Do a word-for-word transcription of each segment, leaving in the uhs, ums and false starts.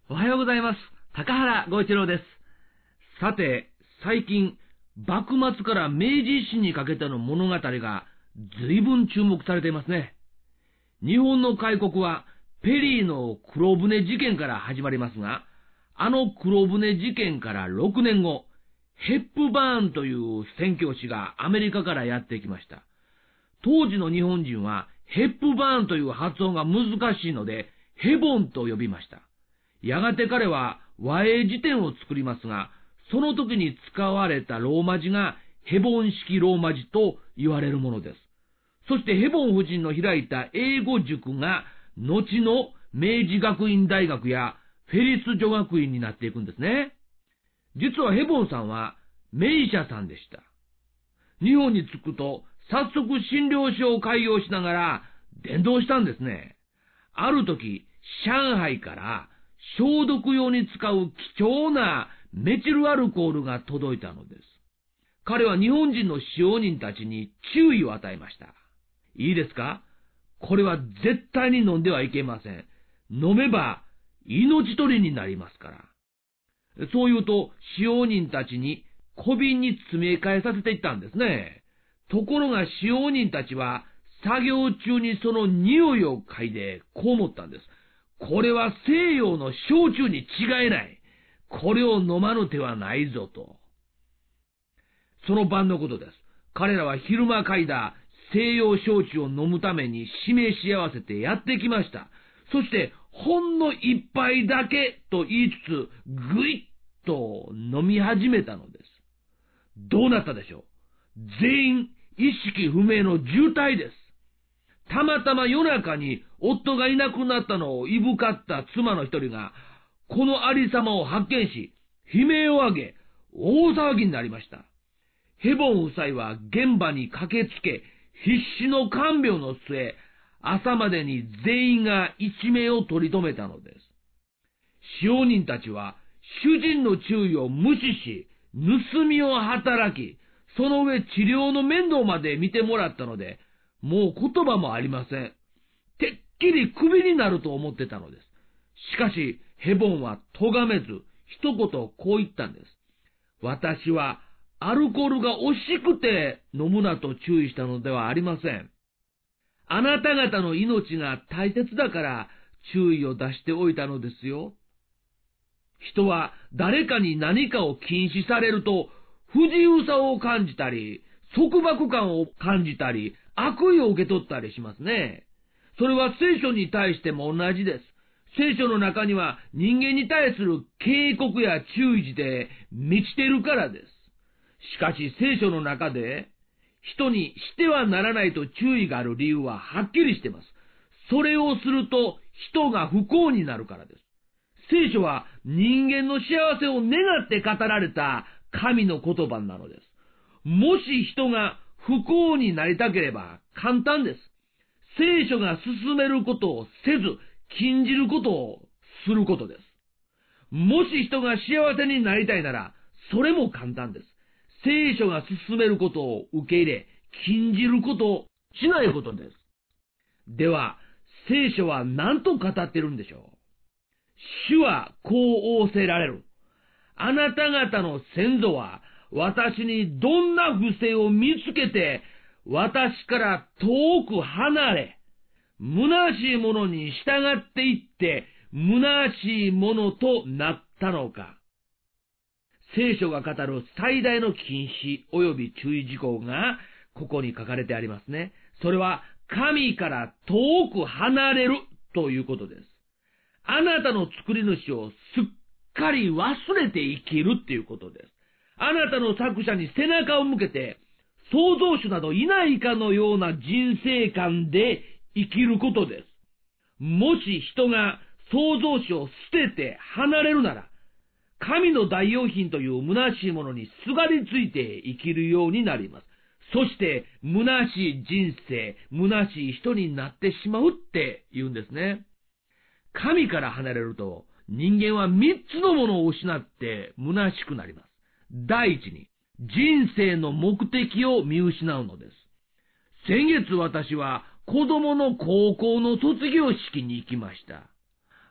おはようございます。高原剛一郎です。さて、最近、幕末から明治維新にかけての物語が随分注目されていますね。日本の開国はペリーの黒船事件から始まりますが、あの黒船事件からろくねんご、ヘップバーンという宣教師がアメリカからやってきました。当時の日本人はヘップバーンという発音が難しいので、ヘボンと呼びました。やがて彼は和英辞典を作りますが、その時に使われたローマ字がヘボン式ローマ字と言われるものです。そしてヘボン夫人の開いた英語塾が、後の明治学院大学やフェリス女学院になっていくんですね。実はヘボンさんは名医者さんでした。日本に着くと早速診療所を開業しながら伝道したんですね。ある時、上海から消毒用に使う貴重なメチルアルコールが届いたのです。彼は日本人の使用人たちに注意を与えました。いいですか？これは絶対に飲んではいけません。飲めば命取りになりますから。そう言うと使用人たちに小瓶に詰め替えさせていったんですね。ところが使用人たちは作業中にその匂いを嗅いでこう思ったんです。これは西洋の焼酎に違いない。これを飲まぬ手はないぞと。その晩のことです。彼らは昼間嗅いだ西洋焼酎を飲むために指名し合わせてやってきました。そしてほんの一杯だけと言いつつぐいっと飲み始めたのです。どうなったでしょう？全員意識不明の重体です。たまたま夜中に夫がいなくなったのをいぶかった妻の一人が、このありさまを発見し、悲鳴を上げ、大騒ぎになりました。ヘボン夫妻は現場に駆けつけ、必死の看病の末、朝までに全員が一命を取り留めたのです。使用人たちは、主人の注意を無視し、盗みを働き、その上治療の面倒まで見てもらったので、もう言葉もありません。てっきりクビになると思ってたのです。しかし、ヘボンは咎めず、一言こう言ったんです。私は、アルコールが惜しくて飲むなと注意したのではありません。あなた方の命が大切だから注意を出しておいたのですよ。人は誰かに何かを禁止されると、不自由さを感じたり、束縛感を感じたり、悪意を受け取ったりしますね。それは聖書に対しても同じです。聖書の中には人間に対する警告や注意字で満ちているからです。しかし聖書の中で人にしてはならないと注意がある理由ははっきりしています。それをすると人が不幸になるからです。聖書は人間の幸せを願って語られた神の言葉なのです。もし人が不幸になりたければ簡単です。聖書が進めることをせず、禁じることをすることです。もし人が幸せになりたいなら、それも簡単です。聖書が進めることを受け入れ、禁じることをしないことです。では、聖書は何と語っているんでしょう？主はこう仰せられる。あなた方の先祖は、私にどんな不正を見つけて、私から遠く離れ、虚しいものに従っていって、虚しいものとなったのか。聖書が語る最大の禁止及び注意事項が、ここに書かれてありますね。それは、神から遠く離れるということです。あなたの作り主をすっかり忘れて生きるっていうことです。あなたの作者に背中を向けて、創造主などいないかのような人生観で生きることです。もし人が創造主を捨てて離れるなら、神の代用品という虚しいものにすがりついて生きるようになります。そして、虚しい人生、虚しい人になってしまうって言うんですね。神から離れると、人間は三つのものを失って虚しくなります。第一に、人生の目的を見失うのです。先月私は子供の高校の卒業式に行きました。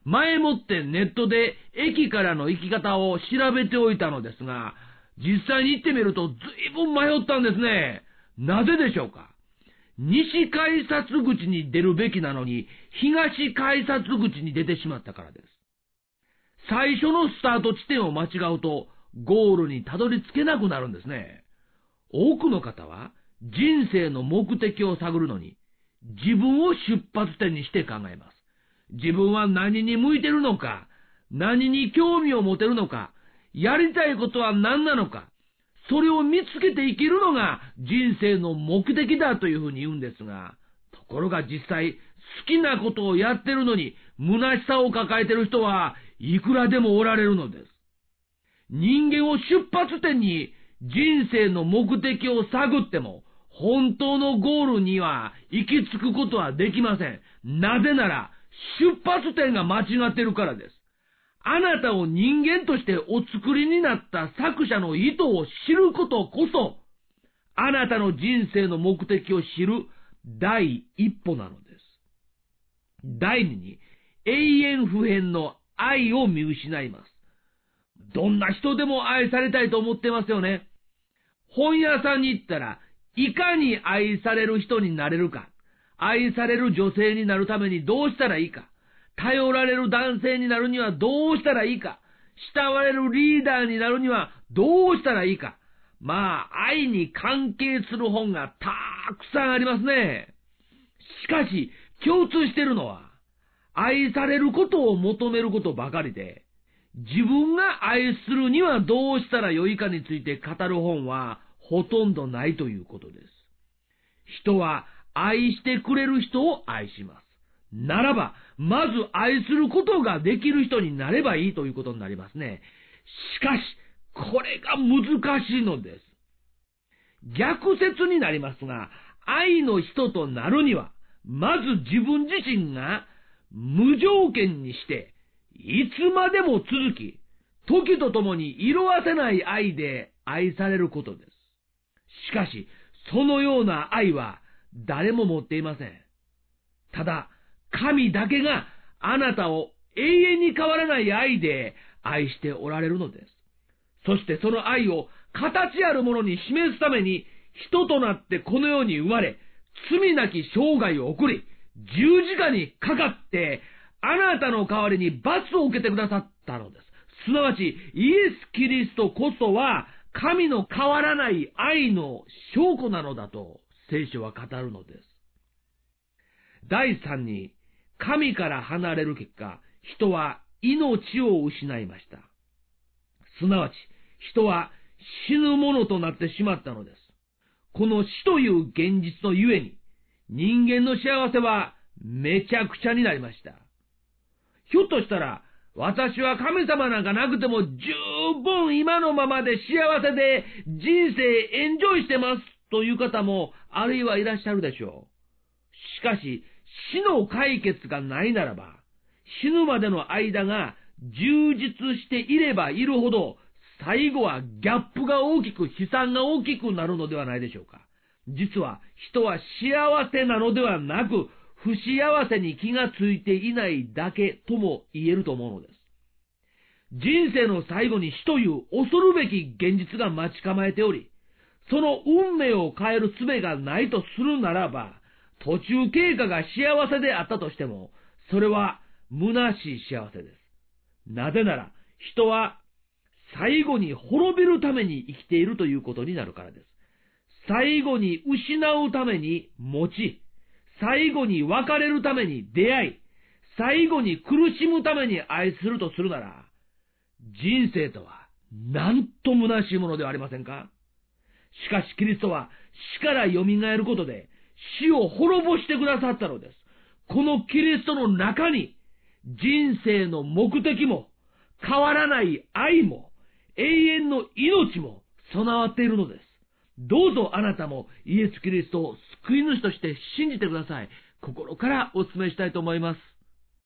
前もってネットで駅からの行き方を調べておいたのですが、実際に行ってみるとずいぶん迷ったんですね。なぜでしょうか。西改札口に出るべきなのに、東改札口に出てしまったからです。最初のスタート地点を間違うと、ゴールにたどり着けなくなるんですね。多くの方は、人生の目的を探るのに、自分を出発点にして考えます。自分は何に向いてるのか、何に興味を持てるのか、やりたいことは何なのか、それを見つけて生きるのが人生の目的だというふうに言うんですが、ところが実際、好きなことをやってるのに、虚しさを抱えてる人はいくらでもおられるのです。人間を出発点に人生の目的を探っても、本当のゴールには行き着くことはできません。なぜなら、出発点が間違っているからです。あなたを人間としてお作りになった作者の意図を知ることこそ、あなたの人生の目的を知る第一歩なのです。第二に、永遠不変の愛を見失います。どんな人でも愛されたいと思ってますよね。本屋さんに行ったら、いかに愛される人になれるか、愛される女性になるためにどうしたらいいか、頼られる男性になるにはどうしたらいいか、慕われるリーダーになるにはどうしたらいいか、まあ、愛に関係する本がたくさんありますね。しかし、共通しているのは、愛されることを求めることばかりで、自分が愛するにはどうしたらよいかについて語る本はほとんどないということです。人は愛してくれる人を愛します。ならば、まず愛することができる人になればいいということになりますね。しかし、これが難しいのです。逆説になりますが、愛の人となるには、まず自分自身が無条件にして、いつまでも続き、時とともに色あせない愛で愛されることです。しかし、そのような愛は誰も持っていません。ただ、神だけがあなたを永遠に変わらない愛で愛しておられるのです。そしてその愛を形あるものに示すために人となってこの世に生まれ、罪なき生涯を送り、十字架にかかって、あなたの代わりに罰を受けてくださったのです。すなわち、イエス・キリストこそは、神の変わらない愛の証拠なのだと、聖書は語るのです。第三に、神から離れる結果、人は命を失いました。すなわち、人は死ぬものとなってしまったのです。この死という現実のゆえに、人間の幸せはめちゃくちゃになりました。ひょっとしたら、私は神様なんかなくても十分今のままで幸せで人生エンジョイしてますという方もあるいはいらっしゃるでしょう。しかし、死の解決がないならば、死ぬまでの間が充実していればいるほど、最後はギャップが大きく、悲惨が大きくなるのではないでしょうか。実は人は幸せなのではなく、不幸せに気がついていないだけとも言えると思うのです。人生の最後に死という恐るべき現実が待ち構えており、その運命を変える術がないとするならば、途中経過が幸せであったとしても、それは虚しい幸せです。なぜなら、人は最後に滅びるために生きているということになるからです。最後に失うために持ち、最後に別れるために出会い、最後に苦しむために愛するとするなら、人生とはなんと虚しいものではありませんか。しかしキリストは死から蘇ることで死を滅ぼしてくださったのです。このキリストの中に人生の目的も変わらない愛も永遠の命も備わっているのです。どうぞあなたもイエス・キリストを救い主として信じてください。心からお勧めしたいと思います。